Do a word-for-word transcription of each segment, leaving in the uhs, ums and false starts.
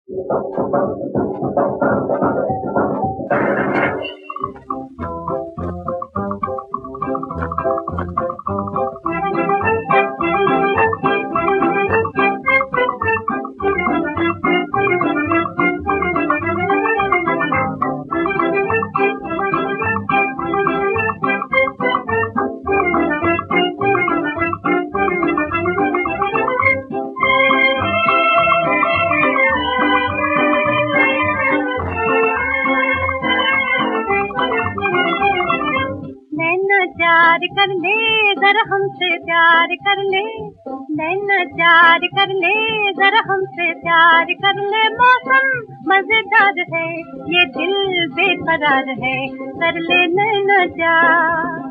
प्यार कर ले जरा हमसे प्यार कर ले, नैना प्यार कर ले जरा हमसे प्यार कर ले। मौसम मजेदार है ये दिल बेकरार है, कर ले नैना प्यार।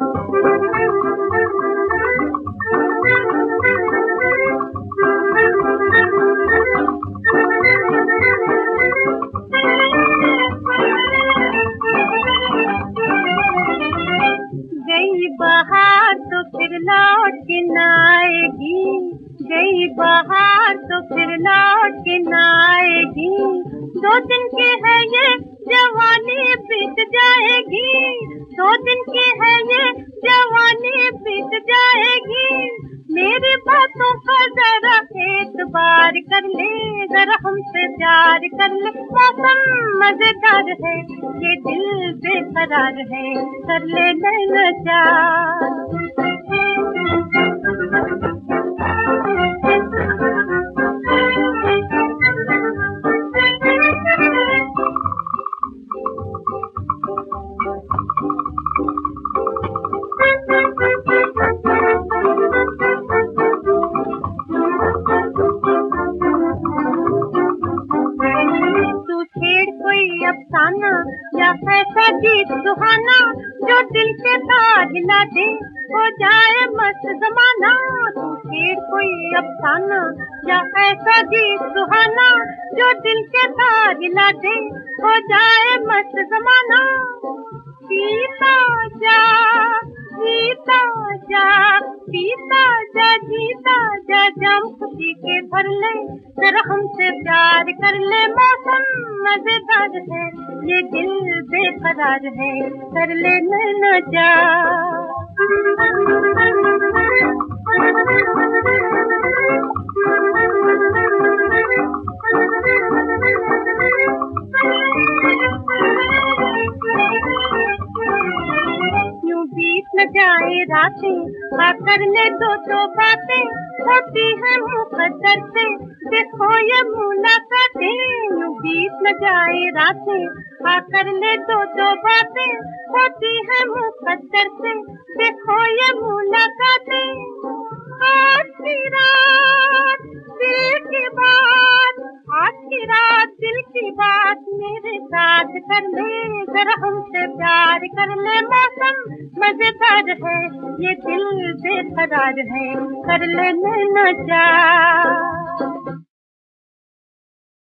गई बहार तो फिर लौट के न आएगी, गई बहार तो फिर लौट के न आएगी। दो दिन की है ये जवानी बीत जाएगी, दो दिन की है ये जवानी बीत जाएगी। मेरी बातों का जरा एतबार कर ले, जरा हमसे प्यार कर ले। मौसम मजेदार है ये दिल बेकरार है, कर ले नैना प्यार। अफसाना या ऐसा गीत सुहाना जो दिल के तार हिला दे, हो जाए मस्त जमाना। तू शेर कोई अफसाना या ऐसा गीत सुहाना जो दिल के तार हिला दे, हो जाए मस्त जमाना। पीता जा जीता जा, पीता जा जीता जा, जाम खुशी के भर ले, जरा हमसे प्यार कर ले। मौसम मजेदार है ये दिल बेकरार है, कर ले नैना प्यार। यूं बीत न जाए रातें, आ करने दो तो बातें, होती है मुकद्दर से देखो ये मुलाकातें। यूं बीत न जाए रातें, आ करने दो तो बातें, होती है मुकद्दर से देखो ये मुलाकातें। आज की रात दिल की बात, आज की रात दिल की बात मेरे साथ कर ले, जरा हमसे प्यार कर ले। मौसम मजेदार है ये दिल बेकरार है, कर ले नैना प्यार।